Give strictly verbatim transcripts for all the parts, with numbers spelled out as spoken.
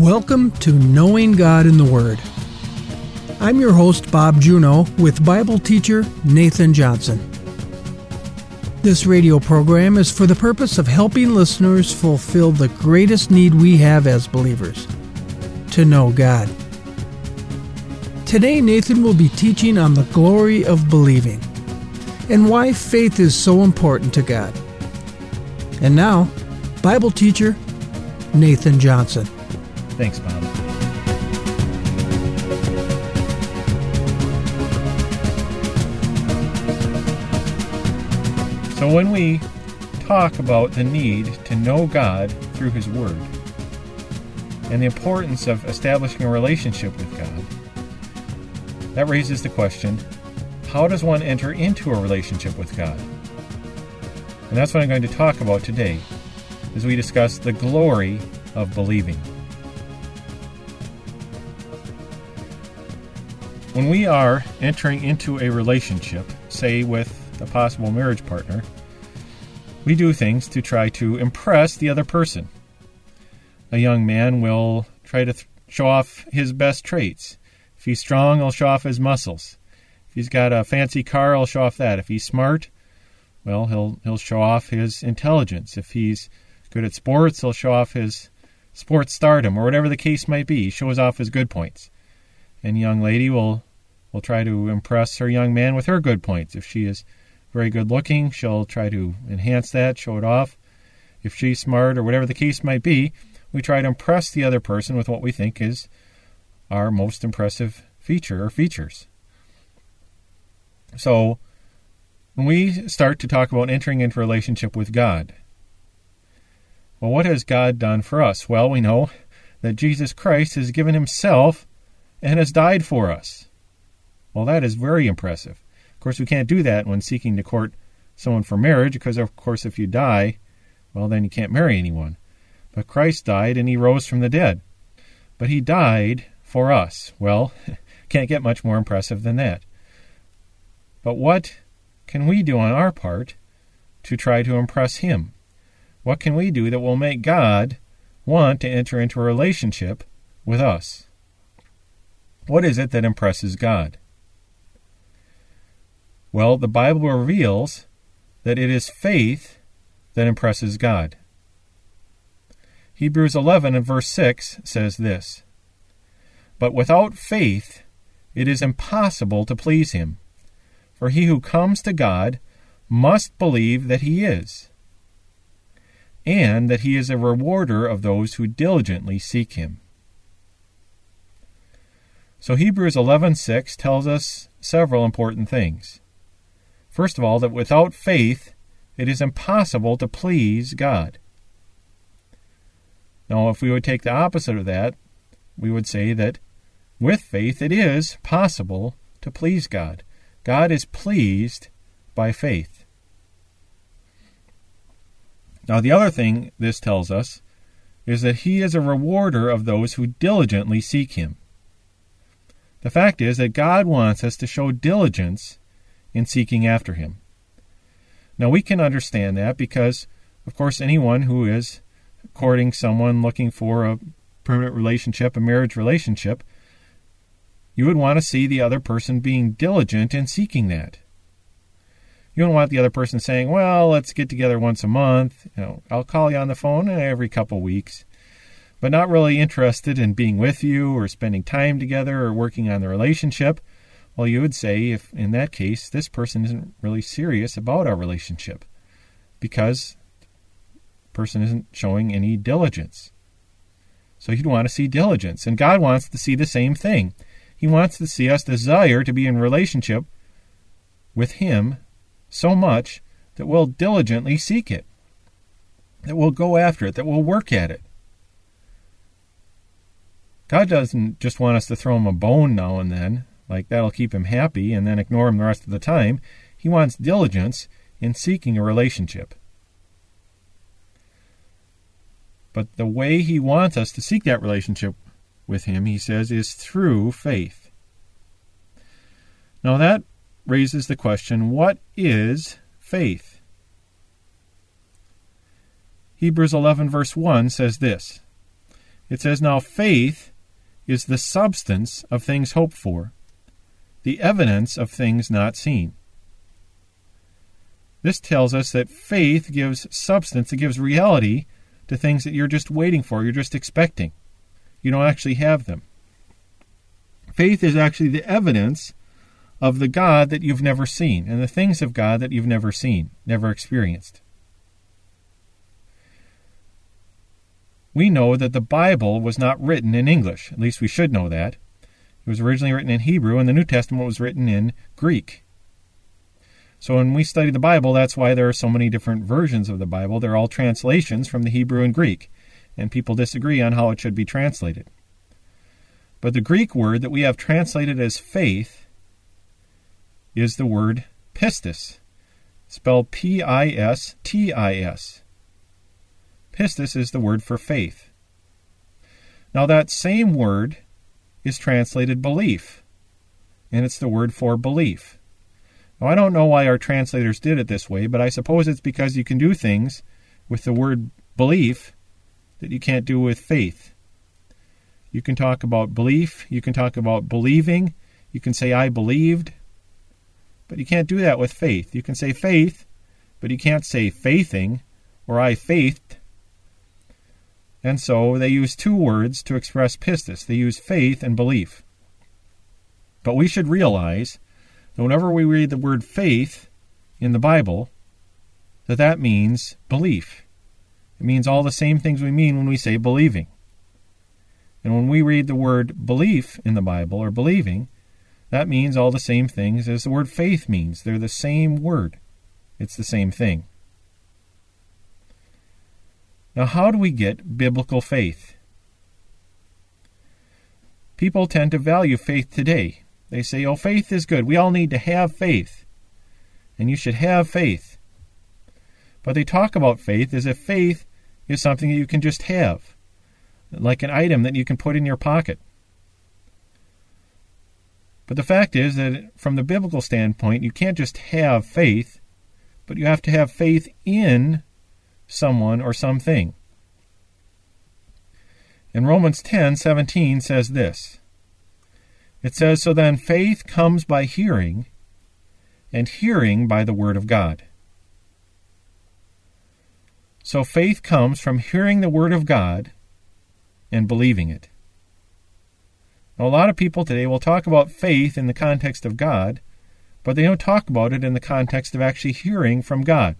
Welcome to Knowing God in the Word. I'm your host, Bob Juneau, with Bible teacher Nathan Johnson. This radio program is for the purpose of helping listeners fulfill the greatest need we have as believers, to know God. Today, Nathan will be teaching on the glory of believing and why faith is so important to God. And now, Bible teacher Nathan Johnson. Thanks, Bob. So when we talk about the need to know God through His Word and the importance of establishing a relationship with God, that raises the question, how does one enter into a relationship with God? And that's what I'm going to talk about today as we discuss the glory of believing. When we are entering into a relationship, say with a possible marriage partner, we do things to try to impress the other person. A young man will try to th- show off his best traits. If he's strong, he'll show off his muscles. If he's got a fancy car, he'll show off that. If he's smart, well, he'll he'll show off his intelligence. If he's good at sports, he'll show off his sports stardom, or whatever the case might be. He shows off his good points. And a young lady will, will try to impress her young man with her good points. If she is very good looking, she'll try to enhance that, show it off. If she's smart, or whatever the case might be, we try to impress the other person with what we think is our most impressive feature or features. So, when we start to talk about entering into a relationship with God, well, what has God done for us? Well, we know that Jesus Christ has given Himself and has died for us. Well, that is very impressive. Of course, we can't do that when seeking to court someone for marriage, because, of course, if you die, well, then you can't marry anyone. But Christ died and He rose from the dead. But He died for us. Well, can't get much more impressive than that. But what can we do on our part to try to impress Him? What can we do that will make God want to enter into a relationship with us? What is it that impresses God? Well, the Bible reveals that it is faith that impresses God. Hebrews eleven and verse six says this, "But without faith it is impossible to please Him. For he who comes to God must believe that He is, and that He is a rewarder of those who diligently seek Him." So Hebrews eleven six tells us several important things. First of all, that without faith, it is impossible to please God. Now, if we would take the opposite of that, we would say that with faith, it is possible to please God. God is pleased by faith. Now, the other thing this tells us is that He is a rewarder of those who diligently seek Him. The fact is that God wants us to show diligence in seeking after Him. Now, we can understand that because, of course, anyone who is courting someone looking for a permanent relationship, a marriage relationship, you would want to see the other person being diligent in seeking that. You don't want the other person saying, well, let's get together once a month. You know, I'll call you on the phone every couple weeks. But not really interested in being with you or spending time together or working on the relationship. Well, you would say, if in that case, this person isn't really serious about our relationship because the person isn't showing any diligence. So you'd want to see diligence. And God wants to see the same thing. He wants to see us desire to be in relationship with Him so much that we'll diligently seek it, that we'll go after it, that we'll work at it. God doesn't just want us to throw Him a bone now and then, like that'll keep Him happy, and then ignore Him the rest of the time. He wants diligence in seeking a relationship. But the way He wants us to seek that relationship with Him, He says, is through faith. Now that raises the question, what is faith? Hebrews eleven verse one says this, It says, now faith is the substance of things hoped for, the evidence of things not seen. This tells us that faith gives substance, it gives reality to things that you're just waiting for, you're just expecting. You don't actually have them. Faith is actually the evidence of the God that you've never seen and the things of God that you've never seen, never experienced. We know that the Bible was not written in English. At least we should know that. It was originally written in Hebrew, and the New Testament was written in Greek. So when we study the Bible, that's why there are so many different versions of the Bible. They're all translations from the Hebrew and Greek, and people disagree on how it should be translated. But the Greek word that we have translated as faith is the word pistis, spelled P I S T I S. Pistis is the word for faith. Now that same word is translated belief, and it's the word for belief. Now I don't know why our translators did it this way, but I suppose it's because you can do things with the word belief that you can't do with faith. You can talk about belief, you can talk about believing, you can say I believed, but you can't do that with faith. You can say faith, but you can't say faithing or I faithed. And so they use two words to express pistis. They use faith and belief. But we should realize that whenever we read the word faith in the Bible, that that means belief. It means all the same things we mean when we say believing. And when we read the word belief in the Bible, or believing, that means all the same things as the word faith means. They're the same word. It's the same thing. Now, how do we get biblical faith? People tend to value faith today. They say, oh, faith is good. We all need to have faith. And you should have faith. But they talk about faith as if faith is something that you can just have, like an item that you can put in your pocket. But the fact is that from the biblical standpoint, you can't just have faith, but you have to have faith in someone or something. And Romans ten seventeen says this. It says, so then faith comes by hearing, and hearing by the word of God. So faith comes from hearing the word of God and believing it. Now, a lot of people today will talk about faith in the context of God, but they don't talk about it in the context of actually hearing from God.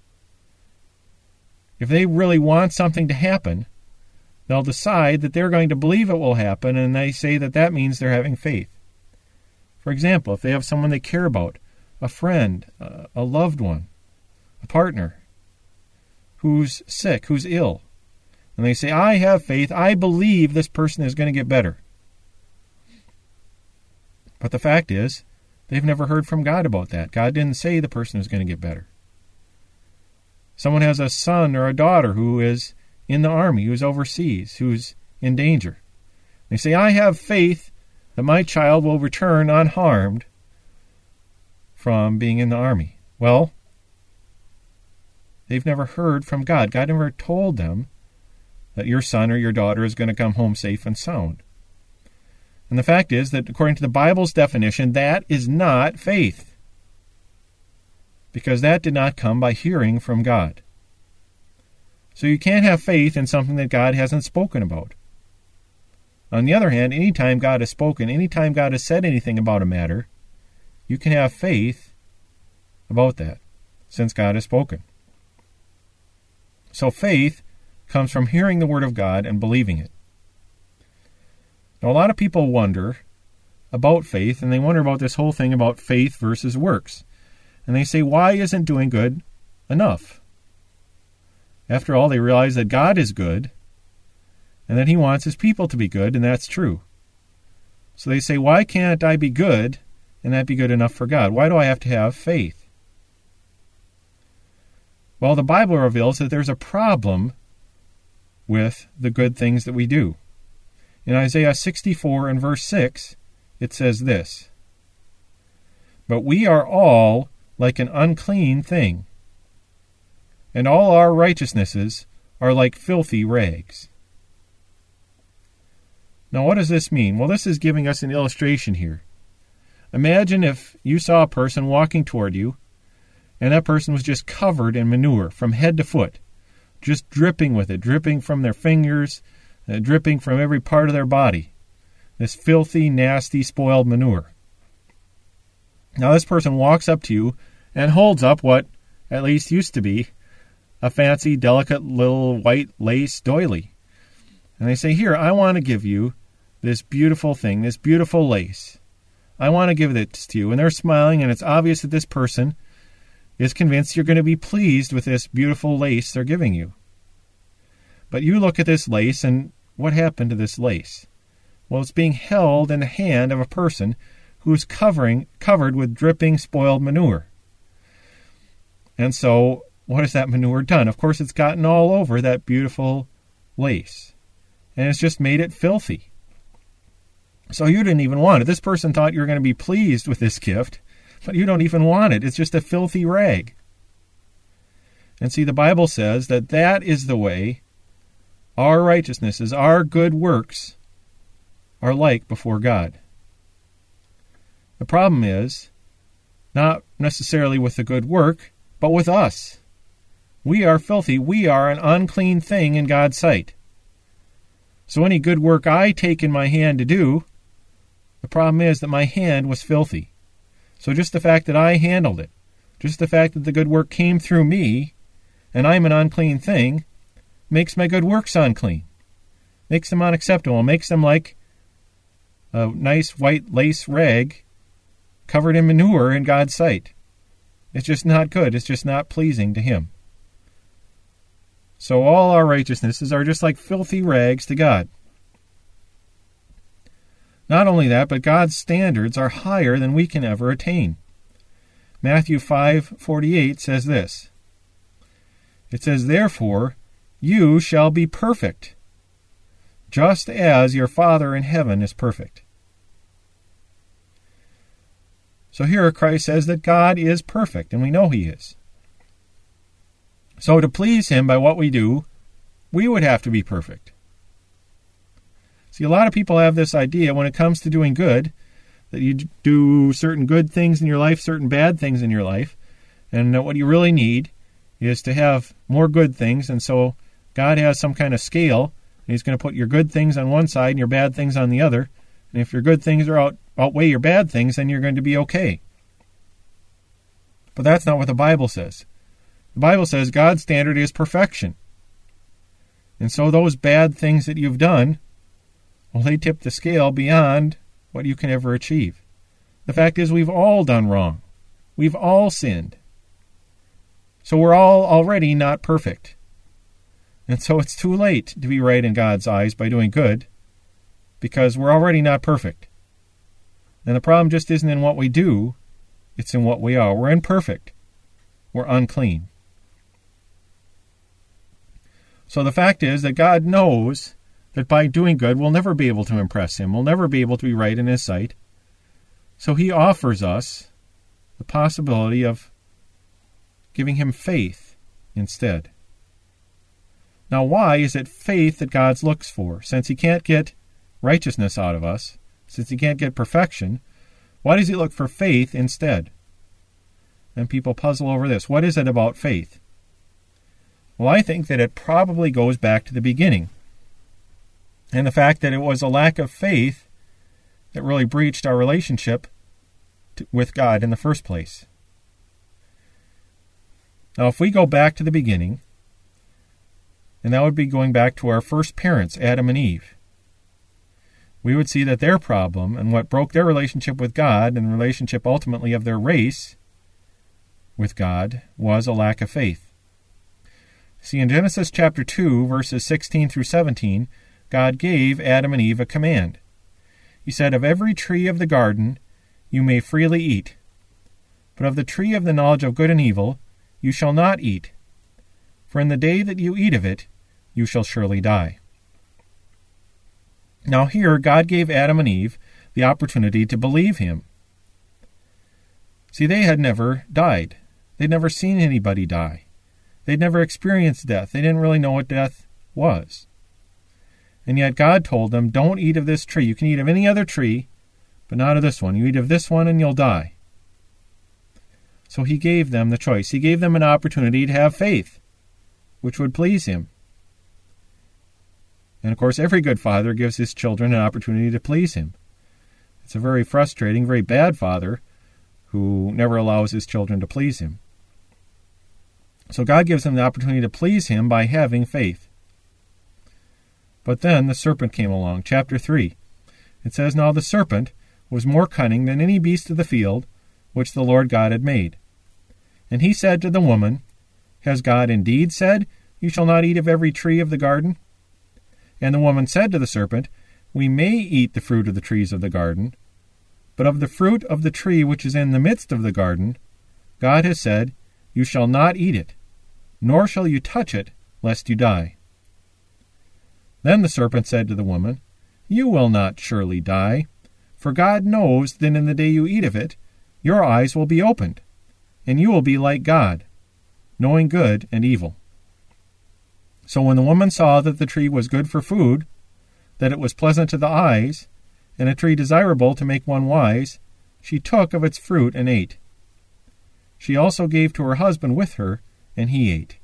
If they really want something to happen, they'll decide that they're going to believe it will happen, and they say that that means they're having faith. For example, if they have someone they care about, a friend, a loved one, a partner, who's sick, who's ill, and they say, I have faith, I believe this person is going to get better. But the fact is, they've never heard from God about that. God didn't say the person is going to get better. Someone has a son or a daughter who is in the army, who's overseas, who's in danger. They say, I have faith that my child will return unharmed from being in the army. Well, they've never heard from God. God never told them that your son or your daughter is going to come home safe and sound. And the fact is that according to the Bible's definition, that is not faith, because that did not come by hearing from God. So you can't have faith in something that God hasn't spoken about. On the other hand, anytime God has spoken, anytime God has said anything about a matter, you can have faith about that, since God has spoken. So faith comes from hearing the Word of God and believing it. Now, a lot of people wonder about faith, and they wonder about this whole thing about faith versus works. And they say, why isn't doing good enough? After all, they realize that God is good, and that He wants His people to be good, and that's true. So they say, why can't I be good, and that be good enough for God? Why do I have to have faith? Well, the Bible reveals that there's a problem with the good things that we do. In Isaiah sixty-four and verse six, it says this, but we are all like an unclean thing, and all our righteousnesses are like filthy rags. Now, what does this mean? Well, this is giving us an illustration here. Imagine if you saw a person walking toward you, and that person was just covered in manure from head to foot, just dripping with it, dripping from their fingers, uh, dripping from every part of their body. This filthy, nasty, spoiled manure. Now, this person walks up to you and holds up what at least used to be a fancy, delicate little white lace doily. And they say, here, I want to give you this beautiful thing, this beautiful lace. I want to give this to you. And they're smiling, and it's obvious that this person is convinced you're going to be pleased with this beautiful lace they're giving you. But you look at this lace, and what happened to this lace? Well, it's being held in the hand of a person who's covering, covered with dripping, spoiled manure. And so, what has that manure done? Of course, it's gotten all over that beautiful lace. And it's just made it filthy. So you didn't even want it. This person thought you were going to be pleased with this gift, but you don't even want it. It's just a filthy rag. And see, the Bible says that that is the way our righteousnesses, our good works, are like before God. The problem is not necessarily with the good work, but with us. We are filthy. We are an unclean thing in God's sight. So any good work I take in my hand to do, the problem is that my hand was filthy. So just the fact that I handled it, just the fact that the good work came through me, and I'm an unclean thing, makes my good works unclean, makes them unacceptable, makes them like a nice white lace rag covered in manure in God's sight. It's just not good. It's just not pleasing to Him. So all our righteousnesses are just like filthy rags to God. Not only that, but God's standards are higher than we can ever attain. Matthew five forty-eight says this. It says, therefore, you shall be perfect, just as your Father in heaven is perfect. So here Christ says that God is perfect, and we know He is. So to please Him by what we do, we would have to be perfect. See, a lot of people have this idea when it comes to doing good, that you do certain good things in your life, certain bad things in your life, and that what you really need is to have more good things, and so God has some kind of scale, and He's going to put your good things on one side and your bad things on the other, and if your good things are out, outweigh your bad things, then you're going to be okay. But that's not what the Bible says. The Bible says God's standard is perfection. And so those bad things that you've done, well, they tip the scale beyond what you can ever achieve. The fact is, we've all done wrong. We've all sinned. So we're all already not perfect. And so it's too late to be right in God's eyes by doing good, because we're already not perfect. And the problem just isn't in what we do, it's in what we are. We're imperfect. We're unclean. So the fact is that God knows that by doing good, we'll never be able to impress Him. We'll never be able to be right in His sight. So He offers us the possibility of giving Him faith instead. Now, why is it faith that God looks for? Since He can't get righteousness out of us, since He can't get perfection, why does He look for faith instead? And people puzzle over this. What is it about faith? Well, I think that it probably goes back to the beginning, and the fact that it was a lack of faith that really breached our relationship to, with God in the first place. Now, if we go back to the beginning, and that would be going back to our first parents, Adam and Eve, we would see that their problem and what broke their relationship with God and the relationship ultimately of their race with God was a lack of faith. See, in Genesis chapter two, verses sixteen through seventeen, God gave Adam and Eve a command. He said, of every tree of the garden you may freely eat, but of the tree of the knowledge of good and evil you shall not eat, for in the day that you eat of it you shall surely die. Now here God gave Adam and Eve the opportunity to believe Him. See, they had never died. They'd never seen anybody die. They'd never experienced death. They didn't really know what death was. And yet God told them, don't eat of this tree. You can eat of any other tree, but not of this one. You eat of this one and you'll die. So he gave them the choice. He gave them an opportunity to have faith, which would please him. And of course, every good father gives his children an opportunity to please him. It's a very frustrating, very bad father who never allows his children to please him. So God gives them the opportunity to please him by having faith. But then the serpent came along. Chapter three. It says, Now the serpent was more cunning than any beast of the field which the Lord God had made. And he said to the woman, Has God indeed said, You shall not eat of every tree of the garden? And the woman said to the serpent, We may eat the fruit of the trees of the garden, but of the fruit of the tree which is in the midst of the garden, God has said, You shall not eat it, nor shall you touch it, lest you die. Then the serpent said to the woman, You will not surely die, for God knows that in the day you eat of it, your eyes will be opened, and you will be like God, knowing good and evil. So when the woman saw that the tree was good for food, that it was pleasant to the eyes, and a tree desirable to make one wise, she took of its fruit and ate. She also gave to her husband with her, and he ate.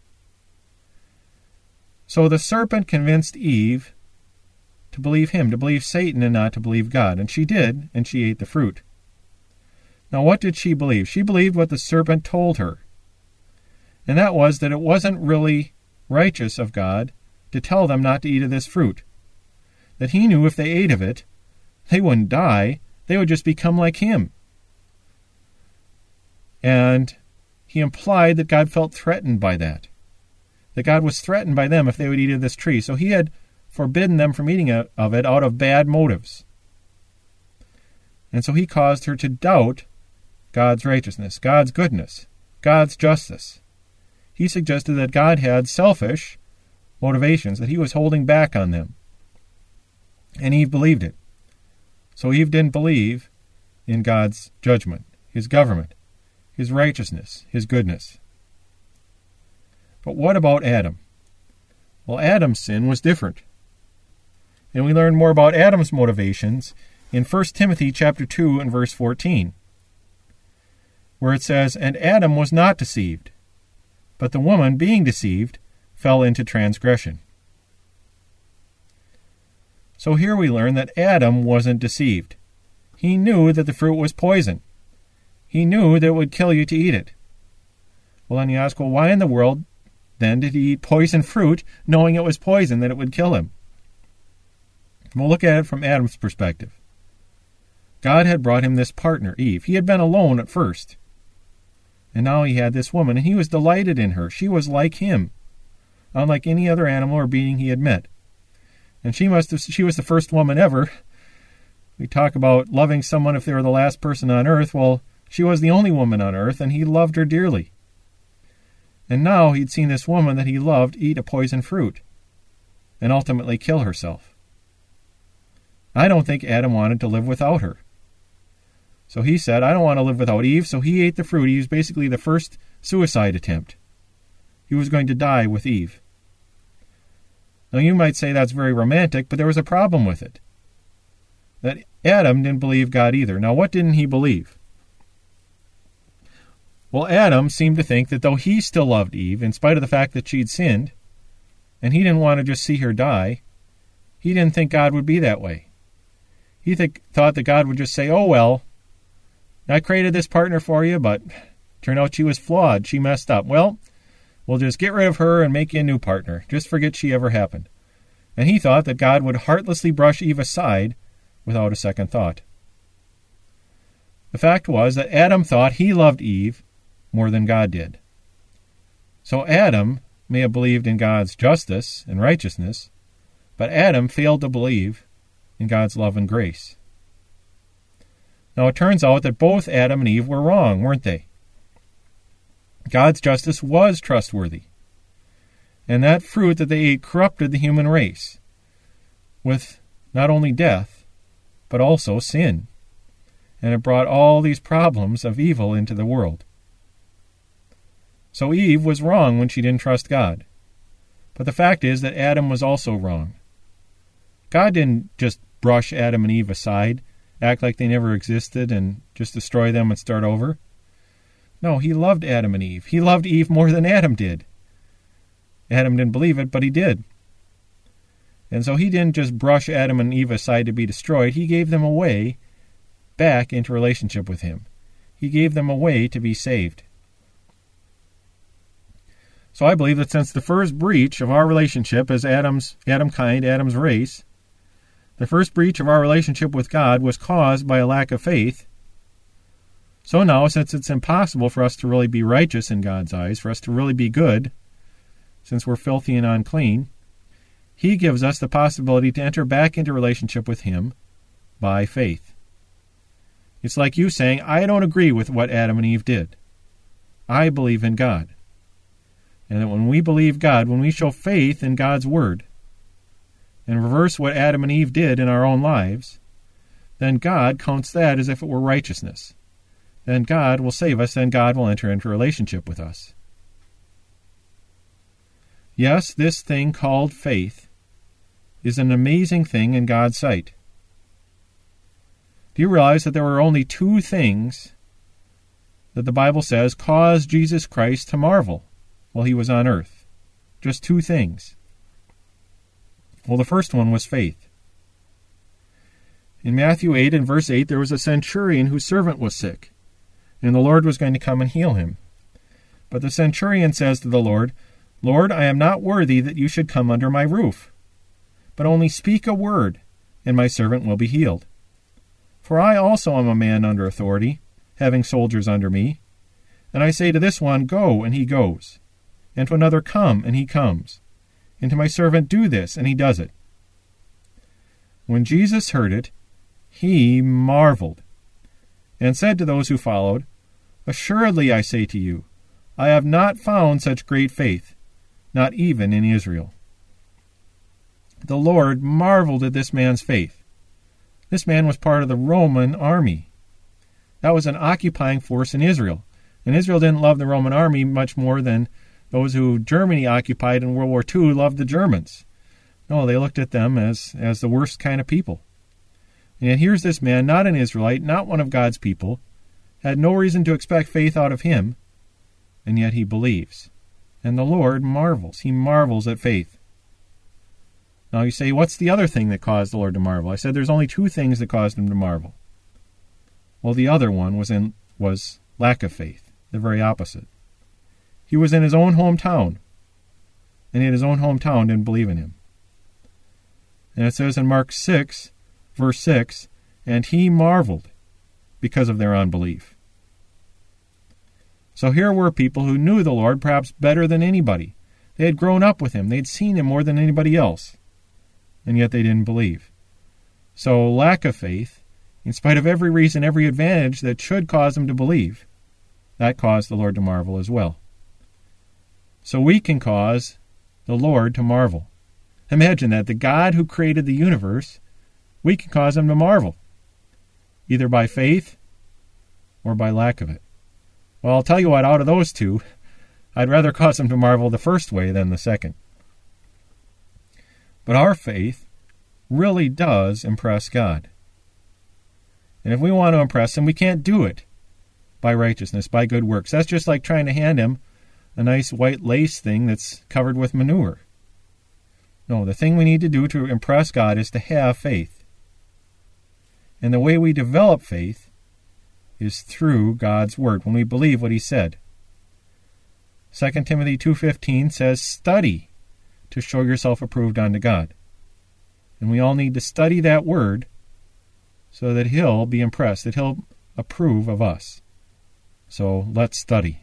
So the serpent convinced Eve to believe him, to believe Satan and not to believe God. And she did, and she ate the fruit. Now what did she believe? She believed what the serpent told her. And that was that it wasn't really righteous of God to tell them not to eat of this fruit. That he knew if they ate of it, they wouldn't die, they would just become like him. And he implied that God felt threatened by that. That God was threatened by them if they would eat of this tree. So he had forbidden them from eating of it out of bad motives. And so he caused her to doubt God's righteousness, God's goodness, God's justice. He suggested that God had selfish motivations, that he was holding back on them. And Eve believed it. So Eve didn't believe in God's judgment, his government, his righteousness, his goodness. But what about Adam? Well, Adam's sin was different. And we learn more about Adam's motivations in First Timothy chapter two and verse fourteen, where it says, And Adam was not deceived, but the woman, being deceived, fell into transgression. So here we learn that Adam wasn't deceived. He knew that the fruit was poison. He knew that it would kill you to eat it. Well, then you ask, well, why in the world then did he eat poison fruit, knowing it was poison, that it would kill him? We'll look at it from Adam's perspective. God had brought him this partner, Eve. He had been alone at first. And now he had this woman, and he was delighted in her. She was like him, unlike any other animal or being he had met. And she must have, she was the first woman ever. We talk about loving someone if they were the last person on earth. Well, she was the only woman on earth, and he loved her dearly. And now he'd seen this woman that he loved eat a poison fruit and ultimately kill herself. I don't think Adam wanted to live without her. So he said, I don't want to live without Eve, so he ate the fruit. He was basically the first suicide attempt. He was going to die with Eve. Now you might say that's very romantic, but there was a problem with it. That Adam didn't believe God either. Now what didn't he believe? Well, Adam seemed to think that though he still loved Eve, in spite of the fact that she'd sinned, and he didn't want to just see her die, he didn't think God would be that way. He th- thought that God would just say, oh well, I created this partner for you, but turned out she was flawed. She messed up. Well, we'll just get rid of her and make you a new partner. Just forget she ever happened. And he thought that God would heartlessly brush Eve aside without a second thought. The fact was that Adam thought he loved Eve more than God did. So Adam may have believed in God's justice and righteousness, but Adam failed to believe in God's love and grace. Now it turns out that both Adam and Eve were wrong, weren't they? God's justice was trustworthy. And that fruit that they ate corrupted the human race with not only death, but also sin. And it brought all these problems of evil into the world. So Eve was wrong when she didn't trust God. But the fact is that Adam was also wrong. God didn't just brush Adam and Eve aside, act like they never existed, and just destroy them and start over. No, he loved Adam and Eve. He loved Eve more than Adam did. Adam didn't believe it, but he did. And so he didn't just brush Adam and Eve aside to be destroyed. He gave them a way back into relationship with him. He gave them a way to be saved. So I believe that since the first breach of our relationship as Adam's Adam kind, Adam's race, the first breach of our relationship with God was caused by a lack of faith, so now, since it's impossible for us to really be righteous in God's eyes, for us to really be good, since we're filthy and unclean, he gives us the possibility to enter back into relationship with him by faith. It's like you saying, I don't agree with what Adam and Eve did. I believe in God. And that when we believe God, when we show faith in God's word, and reverse what Adam and Eve did in our own lives, then God counts that as if it were righteousness. Then God will save us, then God will enter into a relationship with us. Yes, this thing called faith is an amazing thing in God's sight. Do you realize that there were only two things that the Bible says caused Jesus Christ to marvel while he was on earth? Just two things. Well, the first one was faith. In Matthew eight and verse eight, there was a centurion whose servant was sick, and the Lord was going to come and heal him. But the centurion says to the Lord, Lord, I am not worthy that you should come under my roof, but only speak a word, and my servant will be healed. For I also am a man under authority, having soldiers under me. And I say to this one, Go, and he goes, and to another, Come, and he comes, and to my servant, Do this, and he does it. When Jesus heard it, he marveled, and said to those who followed, Assuredly I say to you, I have not found such great faith, not even in Israel. The Lord marveled at this man's faith. This man was part of the Roman army. That was an occupying force in Israel. And Israel didn't love the Roman army much more than those who Germany occupied in World War Two loved the Germans. No, they looked at them as, as the worst kind of people. And yet here's this man, not an Israelite, not one of God's people, had no reason to expect faith out of him, and yet he believes. And the Lord marvels. He marvels at faith. Now you say, what's the other thing that caused the Lord to marvel? I said there's only two things that caused him to marvel. Well, the other one was in was lack of faith, the very opposite. He was in his own hometown, and in his own hometown didn't believe in him. And it says in Mark six, verse six, and he marveled because of their unbelief. So here were people who knew the Lord perhaps better than anybody. They had grown up with him. They had seen him more than anybody else. And yet they didn't believe. So lack of faith, in spite of every reason, every advantage that should cause them to believe, that caused the Lord to marvel as well. So we can cause the Lord to marvel. Imagine that, the God who created the universe, we can cause him to marvel, either by faith or by lack of it. Well, I'll tell you what, out of those two, I'd rather cause him to marvel the first way than the second. But our faith really does impress God. And if we want to impress him, we can't do it by righteousness, by good works. That's just like trying to hand him a nice white lace thing that's covered with manure. No, the thing we need to do to impress God is to have faith. And the way we develop faith is through God's word, when we believe what he said. Second Timothy two fifteen says, Study to show yourself approved unto God. And we all need to study that word so that he'll be impressed, that he'll approve of us. So let's study.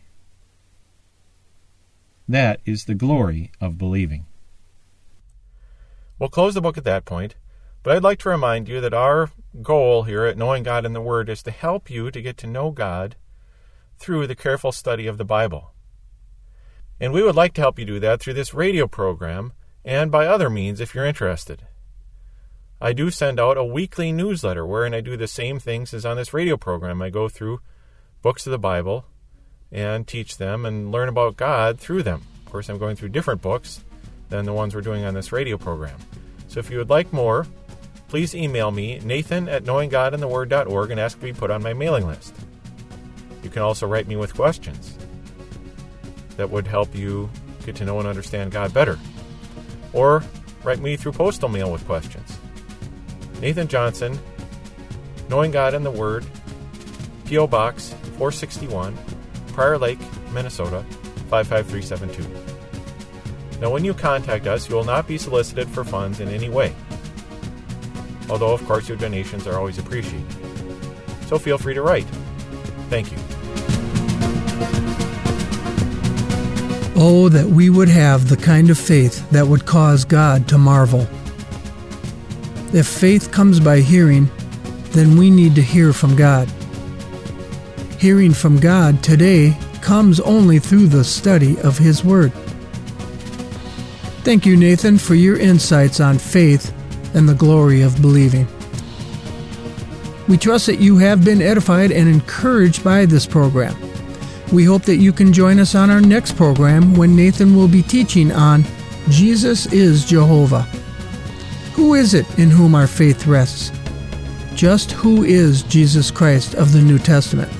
That is the glory of believing. We'll close the book at that point, but I'd like to remind you that our goal here at Knowing God in the Word is to help you to get to know God through the careful study of the Bible. And we would like to help you do that through this radio program and by other means if you're interested. I do send out a weekly newsletter wherein I do the same things as on this radio program. I go through books of the Bible and teach them and learn about God through them. Of course, I'm going through different books than the ones we're doing on this radio program. So if you would like more, please email me, Nathan at knowing god in the word dot org, and ask to be put on my mailing list. You can also write me with questions that would help you get to know and understand God better. Or write me through postal mail with questions. Nathan Johnson, Knowing God in the Word, P O Box four sixty-one, Prior Lake, Minnesota five five three seven two. Now, when you contact us, you will not be solicited for funds in any way, although, of course, your donations are always appreciated. So feel free to write. Thank you. Oh, that we would have the kind of faith that would cause God to marvel. If faith comes by hearing, then we need to hear from God. Hearing from God today comes only through the study of His Word. Thank you, Nathan, for your insights on faith and the glory of believing. We trust that you have been edified and encouraged by this program. We hope that you can join us on our next program when Nathan will be teaching on Jesus is Jehovah. Who is it in whom our faith rests? Just who is Jesus Christ of the New Testament?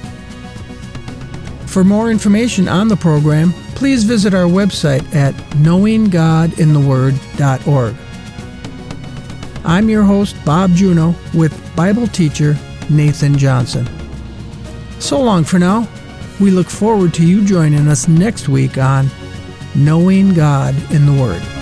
For more information on the program, please visit our website at knowing god in the word dot org. I'm your host, Bob Juno, with Bible teacher Nathan Johnson. So long for now. We look forward to you joining us next week on Knowing God in the Word.